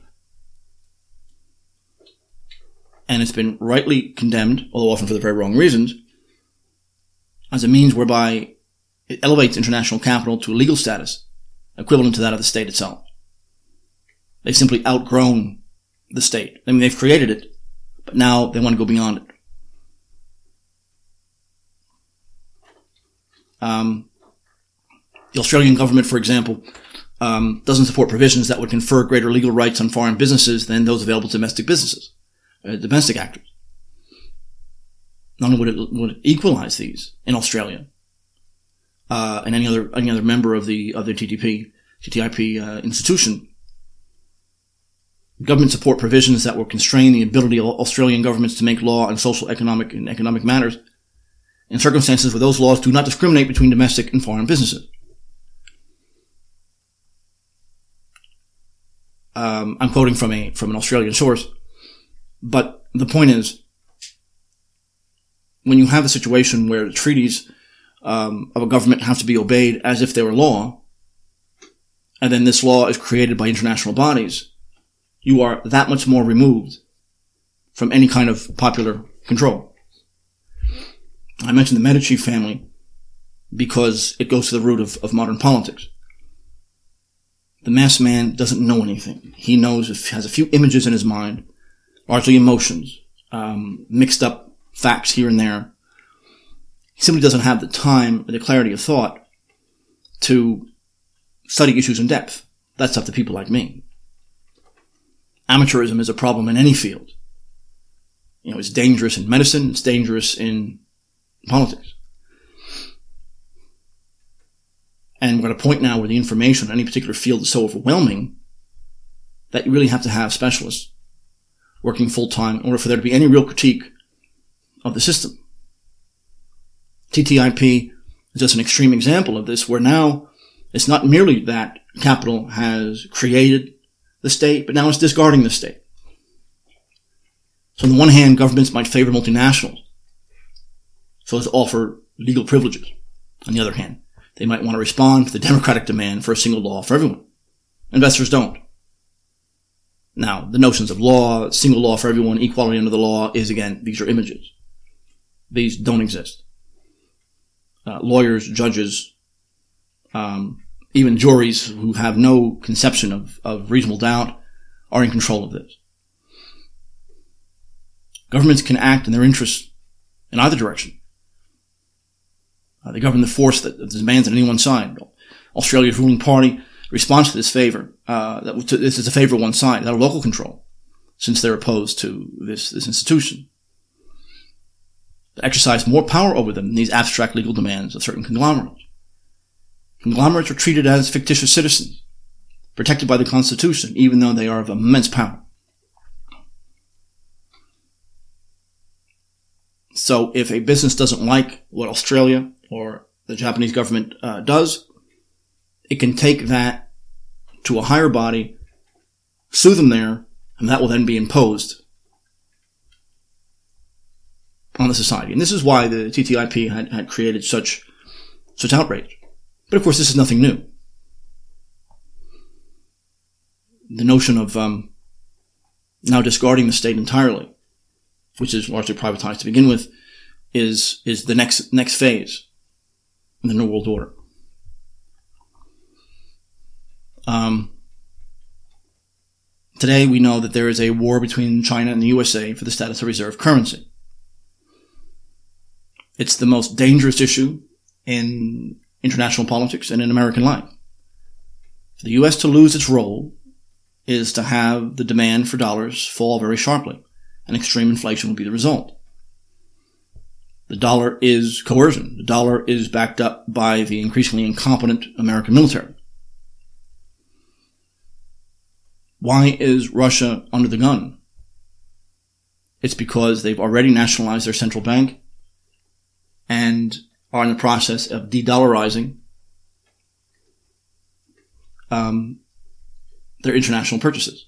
And it's been rightly condemned, although often for the very wrong reasons, as a means whereby it elevates international capital to a legal status equivalent to that of the state itself. They've simply outgrown the state. I mean, they've created it, but now they want to go beyond it. Um, the Australian government, for example, um, doesn't support provisions that would confer greater legal rights on foreign businesses than those available to domestic businesses, uh, domestic actors. Not only would it, would it equalize these in Australia uh, and any other any other member of the of the T T P, T T I P uh, institution, government support provisions that will constrain the ability of Australian governments to make law on social, economic, and economic matters in circumstances where those laws do not discriminate between domestic and foreign businesses. Um, I'm quoting from a from an Australian source, but the point is, when you have a situation where the treaties um, of a government have to be obeyed as if they were law, and then this law is created by international bodies, you are that much more removed from any kind of popular control. I mentioned the Medici family because it goes to the root of, of modern politics. The mass man doesn't know anything. He knows, if, has a few images in his mind, largely emotions, um, mixed up facts here and there. He simply doesn't have the time or the clarity of thought to study issues in depth. That's up to people like me. Amateurism is a problem in any field. You know, it's dangerous in medicine, it's dangerous in politics. And we're at a point now where the information in any particular field is so overwhelming that you really have to have specialists working full-time in order for there to be any real critique of the system. T T I P is just an extreme example of this, where now it's not merely that capital has created the state, but now it's discarding the state. So on the one hand, governments might favor multinationals so as to offer legal privileges. On the other hand, they might want to respond to the democratic demand for a single law for everyone. Investors don't. Now, the notions of law, single law for everyone, equality under the law is, again, these are images. These don't exist. Uh, lawyers, judges, um, even juries who have no conception of, of reasonable doubt are in control of this. Governments can act in their interests in either direction. Uh, they govern the force that, that demands on any one side. Australia's ruling party responds to this favor. Uh, that, to, this is a favor of one side, that of local control, since they're opposed to this, this institution. They exercise more power over them than these abstract legal demands of certain conglomerates. Conglomerates are treated as fictitious citizens, protected by the Constitution, even though they are of immense power. So if a business doesn't like what Australia or the Japanese government uh, does, it can take that to a higher body, sue them there, and that will then be imposed on the society. And this is why the T T I P had, had created such, such outrage. But of course, this is nothing new. The notion of um, now discarding the state entirely, which is largely privatized to begin with, is is the next next phase in the New World Order. Um, today, we know that there is a war between China and the U S A for the status of reserve currency. It's the most dangerous issue in international politics and in American life. For the U S to lose its role is to have the demand for dollars fall very sharply, and extreme inflation will be the result. The dollar is coercion. The dollar is backed up by the increasingly incompetent American military. Why is Russia under the gun? It's because they've already nationalized their central bank and are in the process of de-dollarizing um, their international purchases.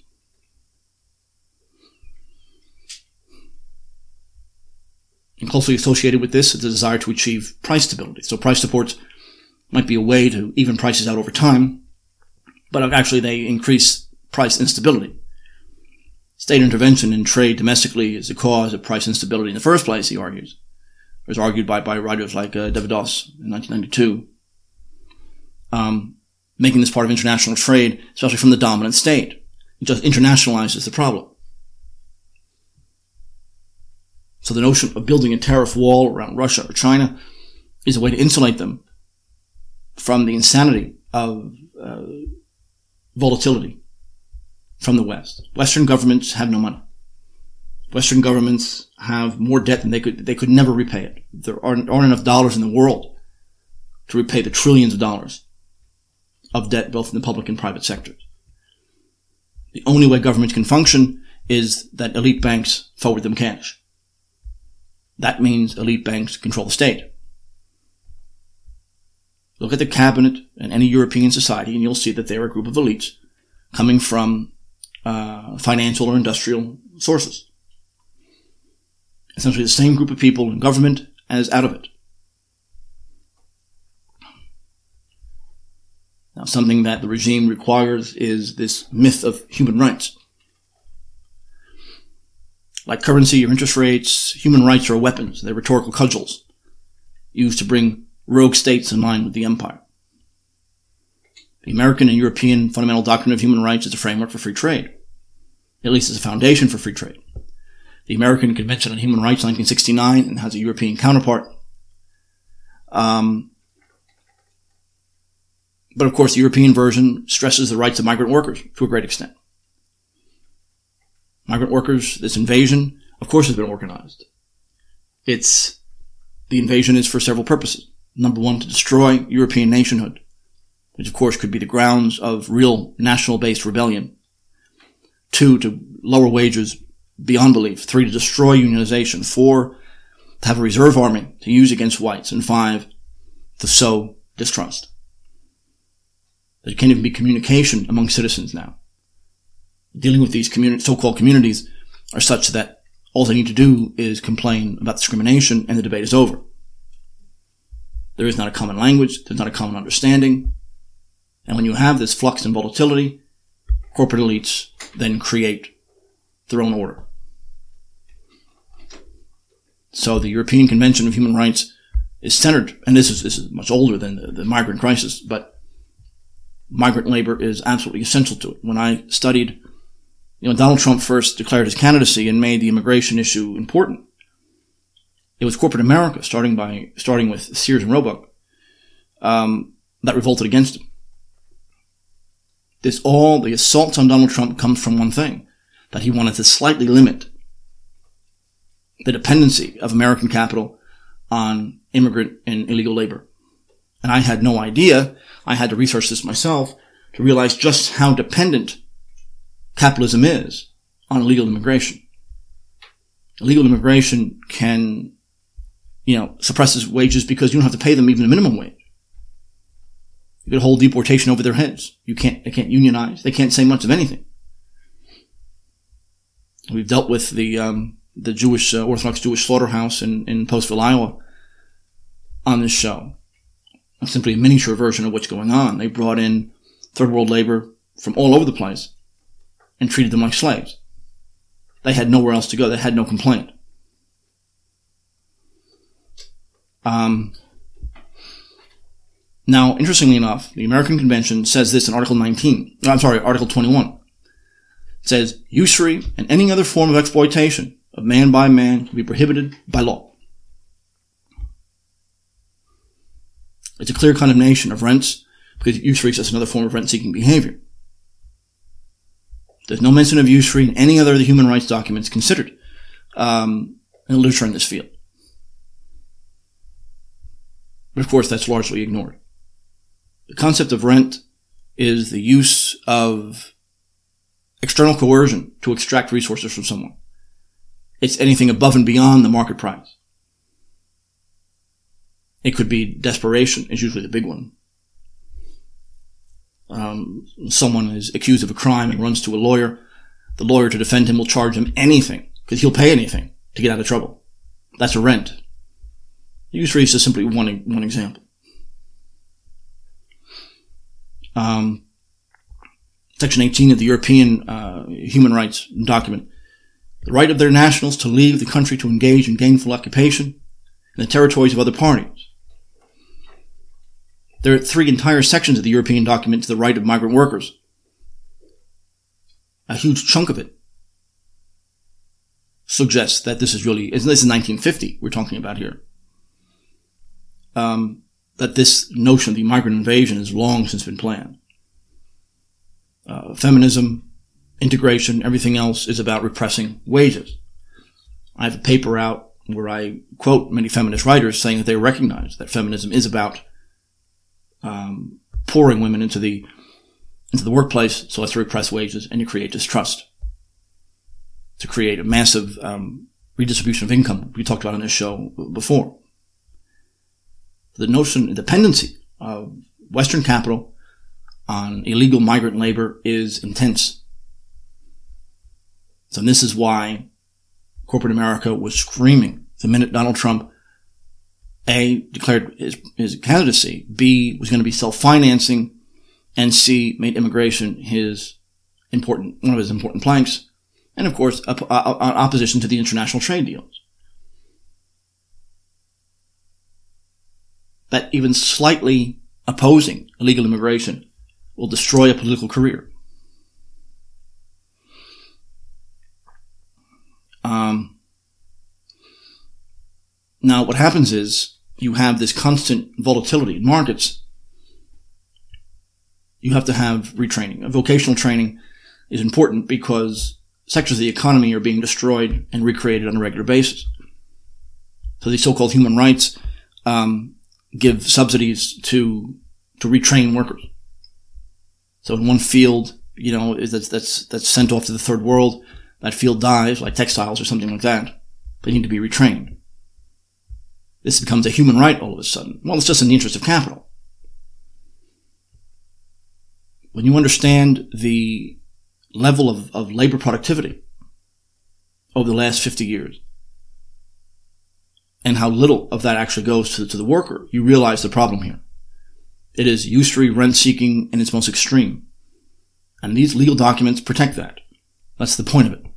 And closely associated with this is the desire to achieve price stability. So price supports might be a way to even prices out over time, but actually they increase price instability. State intervention in trade domestically is the cause of price instability in the first place, he argues. It was argued by, by writers like uh, Davidoff in nineteen ninety-two. Um, making this part of international trade, especially from the dominant state. It just internationalizes the problem. So the notion of building a tariff wall around Russia or China is a way to insulate them from the insanity of uh, volatility from the West. Western governments have no money. Western governments have more debt than they could, they could never repay it. There aren't, aren't enough dollars in the world to repay the trillions of dollars of debt both in the public and private sectors. The only way governments can function is that elite banks forward them cash. That means elite banks control the state. Look at the cabinet in any European society and you'll see that they're a group of elites coming from uh, financial or industrial sources. Essentially the same group of people in government as out of it. Now, something that the regime requires is this myth of human rights. Like currency or interest rates, human rights are weapons. They're rhetorical cudgels used to bring rogue states in line with the empire. The American and European fundamental doctrine of human rights is a framework for free trade. At least it's a foundation for free trade. The American Convention on Human Rights, nineteen sixty-nine, and has a European counterpart. Um, but of course, the European version stresses the rights of migrant workers to a great extent. Migrant workers, this invasion, of course, has been organized. It's, the invasion is for several purposes. Number one, to destroy European nationhood, which of course could be the grounds of real national-based rebellion. Two, to lower wages beyond belief. Three, to destroy unionization. Four, to have a reserve army to use against whites. And five, to sow distrust. There can't even be communication among citizens now. Dealing with these communi- so-called communities are such that all they need to do is complain about discrimination and the debate is over. There is not a common language, there's not a common understanding, and when you have this flux and volatility, corporate elites then create their own order. So the European Convention of Human Rights is centered, and this is, this is much older than the, the migrant crisis, but migrant labor is absolutely essential to it. When I studied, you know, Donald Trump first declared his candidacy and made the immigration issue important. it was corporate America, starting by starting with Sears and Roebuck, um, that revolted against him. This all the assaults on Donald Trump comes from one thing, that he wanted to slightly limit the dependency of American capital on immigrant and illegal labor. And I had no idea. I had to research this myself to realize just how dependent capitalism is on illegal immigration. Illegal immigration can, you know, suppresses wages because you don't have to pay them even a minimum wage. You could hold deportation over their heads. You can't, they can't unionize. They can't say much of anything. We've dealt with the, um, the Jewish, uh, Orthodox Jewish slaughterhouse in, in Postville, Iowa on this show. It's simply a miniature version of what's going on. They brought in third world labor from all over the place and treated them like slaves. They had nowhere else to go. They had no complaint. Um, now, interestingly enough, the American Convention says this in Article nineteen. I'm sorry, Article twenty-one. It says, usury and any other form of exploitation of man by man will be prohibited by law. It's a clear condemnation of rents because usury is just another form of rent-seeking behavior. There's no mention of usury in any other of the human rights documents considered um, in literature in this field. But of course, that's largely ignored. The concept of rent is the use of external coercion to extract resources from someone. It's anything above and beyond the market price. It could be desperation, is usually the big one. Um, someone is accused of a crime and runs to a lawyer. The lawyer, to defend him, will charge him anything, because he'll pay anything to get out of trouble. That's a rent. Usury is just simply one, one example. Um, Section eighteen of the European uh, Human Rights Document. The right of their nationals to leave the country to engage in gainful occupation in the territories of other parties. There are three entire sections of the European document to the right of migrant workers. A huge chunk of it suggests that this is really, this is nineteen fifty we're talking about here, um, that this notion of the migrant invasion has long since been planned. Uh, feminism, integration, everything else is about repressing wages. I have a paper out where I quote many feminist writers saying that they recognize that feminism is about um, pouring women into the into the workplace so as to repress wages and to create distrust, to create a massive um, redistribution of income we talked about on this show before. The notion of dependency of Western capital on illegal migrant labor is intense. So this is why corporate America was screaming the minute Donald Trump, A, declared his, his candidacy, B, was going to be self-financing, and C, made immigration his important, one of his important planks, and of course, op- op- opposition to the international trade deals. That even slightly opposing illegal immigration will destroy a political career. Um, now, what happens is you have this constant volatility in markets. You have to have retraining. Vocational training is important because sectors of the economy are being destroyed and recreated on a regular basis. So these so-called human rights um, give subsidies to to retrain workers. So in one field, you know, that's that's that's sent off to the third world, that field dies, like textiles or something like that. They need to be retrained. This becomes a human right all of a sudden. Well, it's just in the interest of capital. When you understand the level of, of labor productivity over the last fifty years and how little of that actually goes to, to the worker, you realize the problem here. It is usury, rent-seeking in its most extreme. And these legal documents protect that. That's the point of it.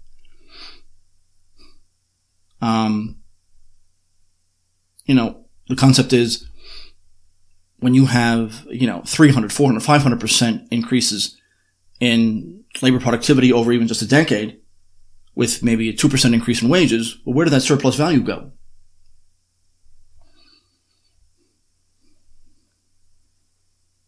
Um, you know, the concept is when you have, you know, three hundred, four hundred, five hundred percent increases in labor productivity over even just a decade with maybe a two percent increase in wages, well, where did that surplus value go?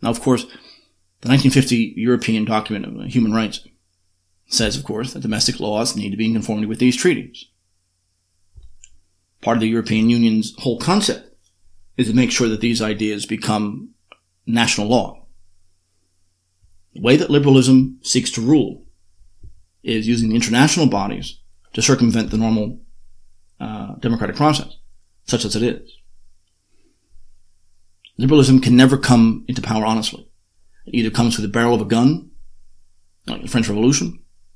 Now, of course, the nineteen fifty European Document of Human Rights says, of course, that domestic laws need to be in conformity with these treaties. Part of the European Union's whole concept is to make sure that these ideas become national law. The way that liberalism seeks to rule is using the international bodies to circumvent the normal uh, democratic process, such as it is. Liberalism can never come into power honestly. It either comes with the barrel of a gun, like the French Revolution.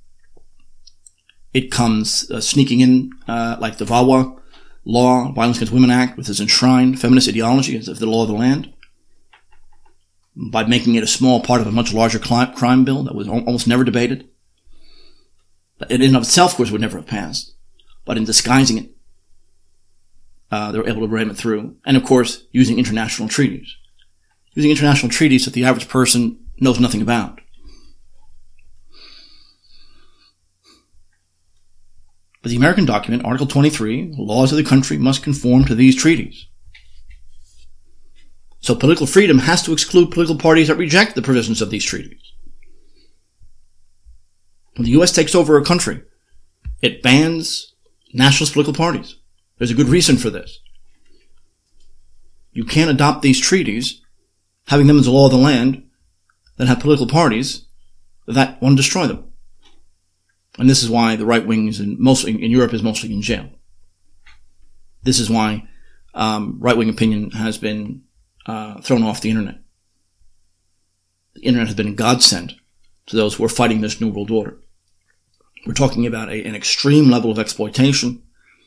It comes uh, sneaking in, uh, like the VAWA law, Violence Against Women Act, with its enshrined feminist ideology as of the law of the land, by making it a small part of a much larger crime bill that was almost never debated. It in and of itself, of course, would never have passed. But in disguising it, uh, they were able to ram it through. And, of course, using international treaties. Using international treaties that the average person knows nothing about. But the American document, Article twenty-three, the laws of the country must conform to these treaties. So political freedom has to exclude political parties that reject the provisions of these treaties. When the U S takes over a country, it bans nationalist political parties. There's a good reason for this. You can't adopt these treaties, having them as the law of the land, then have political parties that want to destroy them. And this is why the right wing is in, mostly in Europe is mostly in jail. This is why um, right wing opinion has been uh, thrown off the internet. The internet has been a godsend to those who are fighting this new world order. We're talking about a, an extreme level of exploitation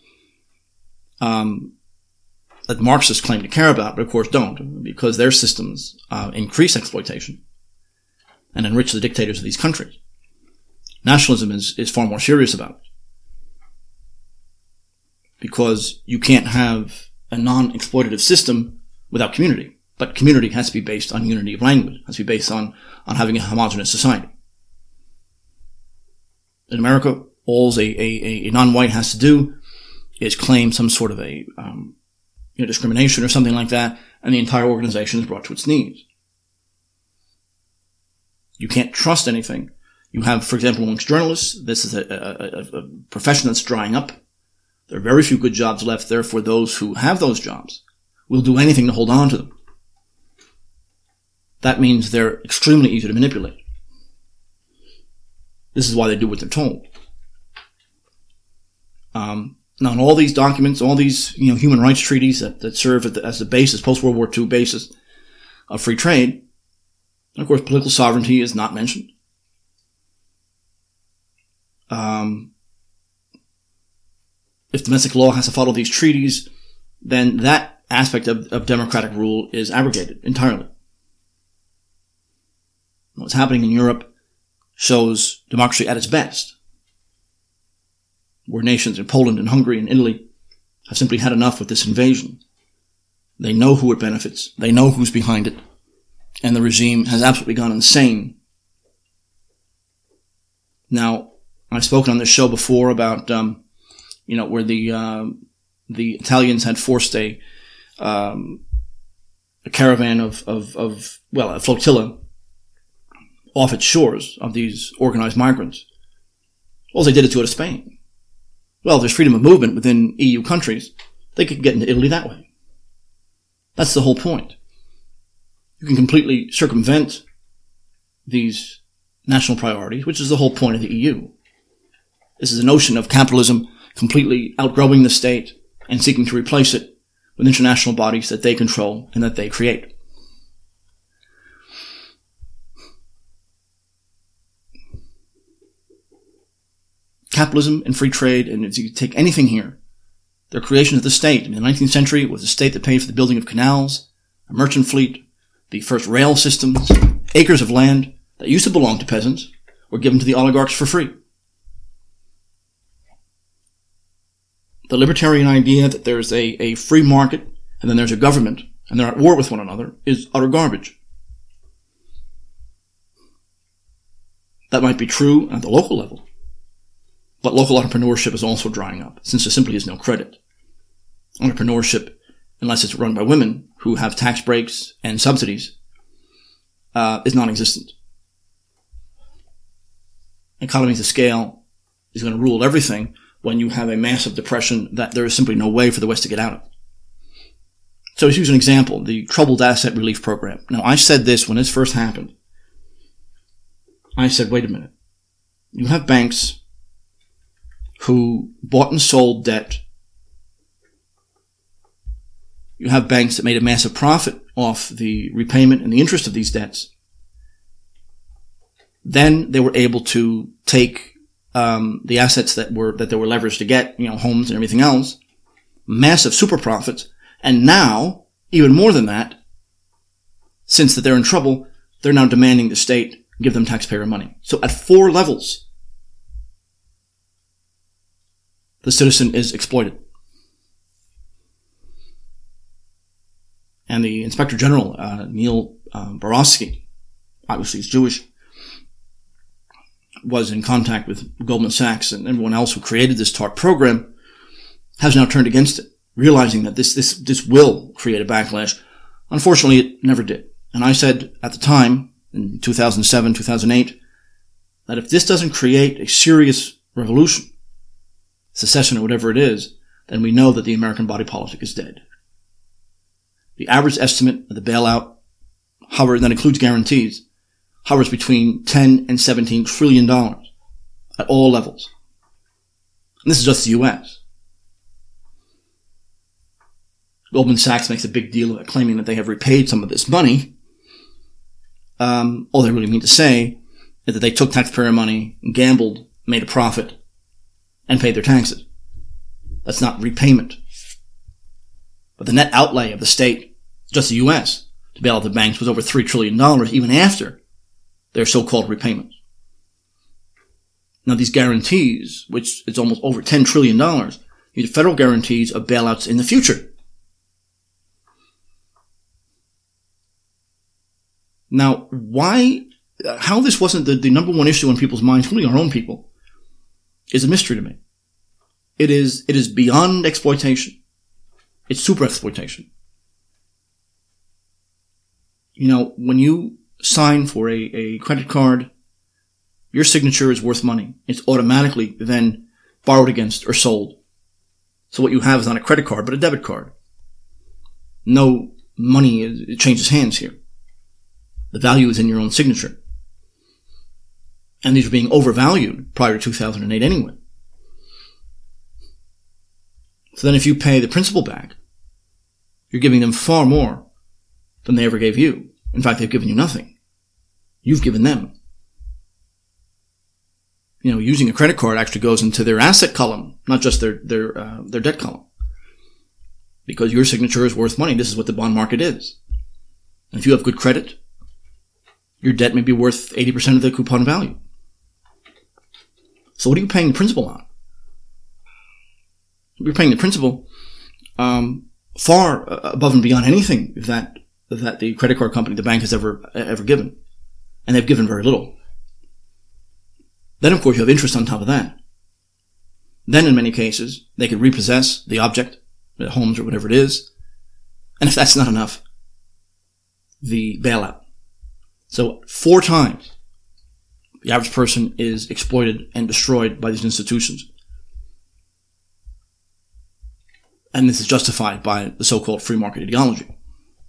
um, that Marxists claim to care about, but of course don't, because their systems uh, increase exploitation and enrich the dictators of these countries. Nationalism is, is far more serious about it, because you can't have a non-exploitative system without community. But community has to be based on unity of language, has to be based on, on having a homogeneous society. In America, all a, a, a non-white has to do is claim some sort of a um, you know, discrimination or something like that, and the entire organization is brought to its knees. You can't trust anything. You have, for example, amongst journalists, this is a, a, a profession that's drying up. There are very few good jobs left. Therefore, those who have those jobs will do anything to hold on to them. That means they're extremely easy to manipulate. This is why they do what they're told. Um, now, in all these documents, all these you know human rights treaties that, that serve as the, as the basis, post-World War Two basis of free trade, and of course, political sovereignty is not mentioned. Um, if domestic law has to follow these treaties, then that aspect of, of democratic rule is abrogated entirely. What's happening in Europe shows democracy at its best, where nations in Poland and Hungary and Italy have simply had enough with this invasion. They know who it benefits. They know who's behind it. And the regime has absolutely gone insane. Now, I've spoken on this show before about, um, you know, where the uh, the Italians had forced a um, a caravan of, of, of, well, a flotilla off its shores of these organized migrants. Well, they did it to go to Spain. Well, there's freedom of movement within E U countries. They could get into Italy that way. That's the whole point. You can completely circumvent these national priorities, which is the whole point of the E U. This is a notion of capitalism completely outgrowing the state and seeking to replace it with international bodies that they control and that they create. Capitalism and free trade, and if you take anything here, their creation of the state. In the nineteenth century, it was the state that paid for the building of canals, a merchant fleet, the first rail systems, acres of land that used to belong to peasants were given to the oligarchs for free. The libertarian idea that there's a, a free market and then there's a government and they're at war with one another is utter garbage. That might be true at the local level, but local entrepreneurship is also drying up since there simply is no credit. Entrepreneurship, unless it's run by women who have tax breaks and subsidies, uh, is non-existent. Economies of scale is going to rule everything when you have a massive depression that there is simply no way for the West to get out of. So let's use an example, the Troubled Asset Relief Program. Now, I said this when this first happened. I said, wait a minute. You have banks who bought and sold debt. You have banks that made a massive profit off the repayment and the interest of these debts. Then they were able to take um, the assets that were that they were leveraged to get, you know, homes and everything else, massive super profits, and now, even more than that, since that they're in trouble, they're now demanding the state give them taxpayer money. So at four levels, the citizen is exploited. And the Inspector General, uh, Neil uh, Barofsky, obviously he's Jewish, was in contact with Goldman Sachs and everyone else who created this TARP program, has now turned against it, realizing that this, this, this will create a backlash. Unfortunately, it never did. And I said at the time, in two thousand seven, two thousand eight, that if this doesn't create a serious revolution, secession or whatever it is, then we know that the American body politic is dead. The average estimate of the bailout, however, that includes guarantees, hovers between ten and seventeen trillion dollars at all levels. And this is just the U S. Goldman Sachs makes a big deal of it, claiming that they have repaid some of this money. Um, all they really mean to say is that they took taxpayer money, gambled, made a profit, and paid their taxes. That's not repayment. But the net outlay of the state, just the U S, to bail out the banks was over three trillion dollars even after their so-called repayments. Now these guarantees, which is almost over ten trillion dollars, these federal guarantees of bailouts in the future. Now, why, how this wasn't the, the number one issue on people's minds, including our own people, is a mystery to me. It is, it is beyond exploitation. It's super exploitation. You know, when you sign for a, a credit card, your signature is worth money. It's automatically then borrowed against or sold. So what you have is not a credit card, but a debit card. No money, it changes hands here. The value is in your own signature. And these are being overvalued prior to two thousand eight anyway. So then if you pay the principal back, you're giving them far more than they ever gave you. In fact, they've given you nothing. You've given them. You know, using a credit card actually goes into their asset column, not just their their uh, their debt column. Because your signature is worth money. This is what the bond market is. And if you have good credit, your debt may be worth eighty percent of the coupon value. So what are you paying the principal on? You're paying the principal um, far above and beyond anything that that the credit card company, the bank, has ever ever given. And they've given very little. Then, of course, you have interest on top of that. Then, in many cases, they could repossess the object, the homes or whatever it is. And if that's not enough, the bailout. So four times the average person is exploited and destroyed by these institutions. And this is justified by the so-called free market ideology.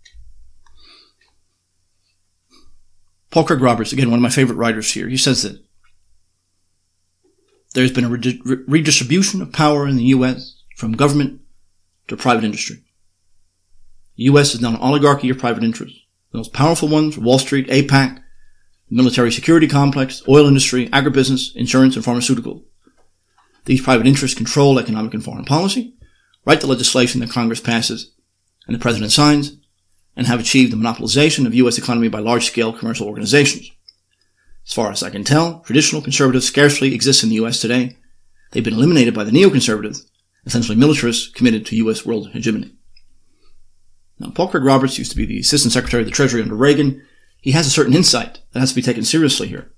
Paul Craig Roberts, again, one of my favorite writers here, he says that there's been a re- redistribution of power in the U S from government to private industry. The U S is now an oligarchy of private interests. The most powerful ones are Wall Street, APAC, military security complex, oil industry, agribusiness, insurance, and pharmaceuticals. These private interests control economic and foreign policy, write the legislation that Congress passes and the President signs, and have achieved the monopolization of the U S economy by large-scale commercial organizations. As far as I can tell, traditional conservatives scarcely exist in the U S today. They've been eliminated by the neoconservatives, essentially militarists committed to U S world hegemony. Now, Paul Craig Roberts used to be the Assistant Secretary of the Treasury under Reagan. He has a certain insight that has to be taken seriously here.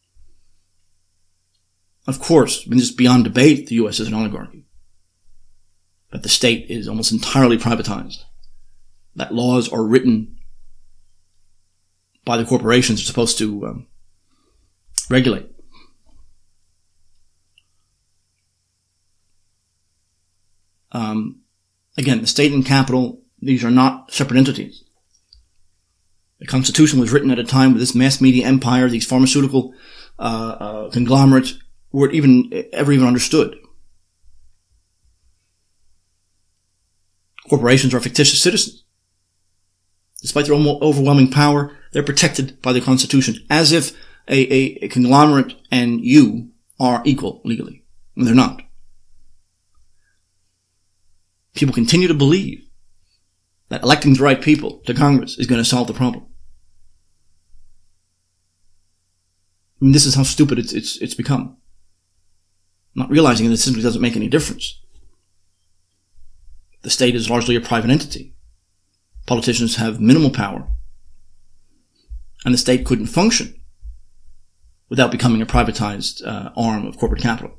Of course, I mean, just beyond debate, the U S is an oligarchy. That the state is almost entirely privatized. That laws are written by the corporations are supposed to um, regulate. Um, again, the state and capital, these are not separate entities. The Constitution was written at a time where this mass media empire, these pharmaceutical uh, uh, conglomerates, weren't even ever even understood. Corporations are fictitious citizens. Despite their overwhelming power, they're protected by the Constitution, as if a, a, a conglomerate and you are equal legally. And they're not. People continue to believe that electing the right people to Congress is going to solve the problem. I mean, this is how stupid it's, it's, it's become. Not realizing that it simply doesn't make any difference. The state is largely a private entity. Politicians have minimal power. And the state couldn't function without becoming a privatized uh, arm of corporate capital.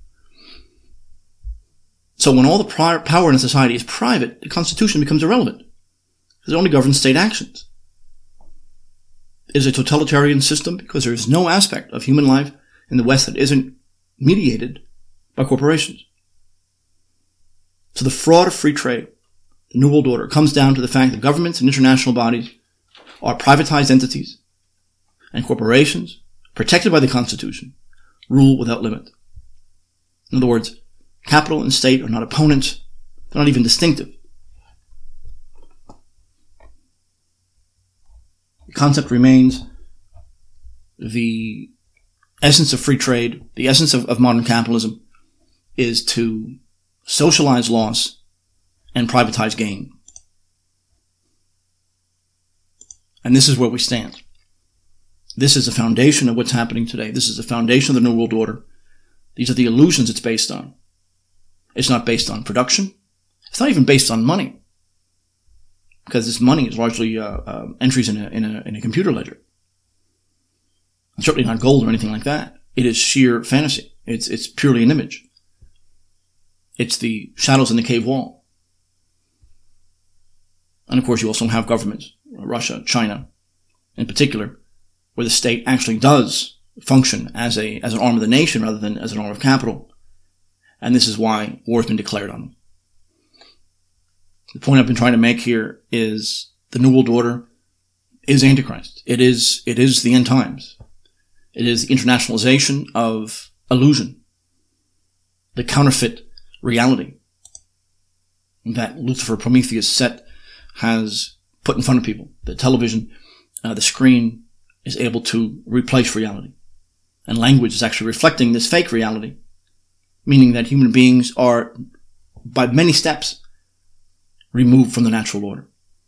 So when all the prior power in a society is private, the Constitution becomes irrelevant, because it only governs state actions. It is a totalitarian system because there is no aspect of human life in the West that isn't mediated by corporations. So the fraud of free trade, the New World Order, comes down to the fact that governments and international bodies are privatized entities, and corporations, protected by the Constitution, rule without limit. In other words, capital and state are not opponents. They're not even distinctive. The concept remains the essence of free trade, the essence of, of modern capitalism, is to socialize loss and privatize gain. And this is where we stand. This is the foundation of what's happening today. This is the foundation of the New World Order. These are the illusions it's based on. It's not based on production. It's not even based on money, because this money is largely uh, uh, entries in a, in a in a computer ledger. It's certainly not gold or anything like that. It is sheer fantasy. It's it's purely an image. It's the shadows in the cave wall. And of course, you also have governments, Russia, China, in particular, where the state actually does function as a as an arm of the nation rather than as an arm of capital. And this is why war has been declared on them. The point I've been trying to make here is the New World Order is Antichrist. It is, it is the end times. It is the internationalization of illusion, the counterfeit reality that Lucifer Prometheus set has put in front of people. The television, uh, the screen is able to replace reality. And language is actually reflecting this fake reality, meaning that human beings are, by many steps, removed from the natural order.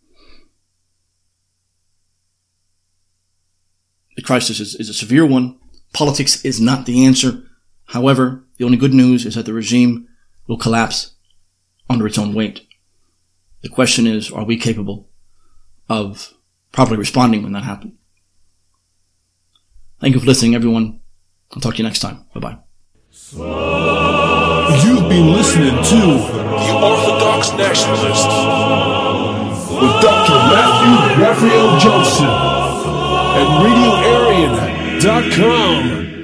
The crisis is, is a severe one. Politics is not the answer. However, the only good news is that the regime will collapse under its own weight. The question is, are we capable of properly responding when that happens? Thank you for listening, everyone. I'll talk to you next time. Bye-bye. You've been listening to The Orthodox Nationalist with Doctor Matthew Raphael Johnson at radio arian dot com.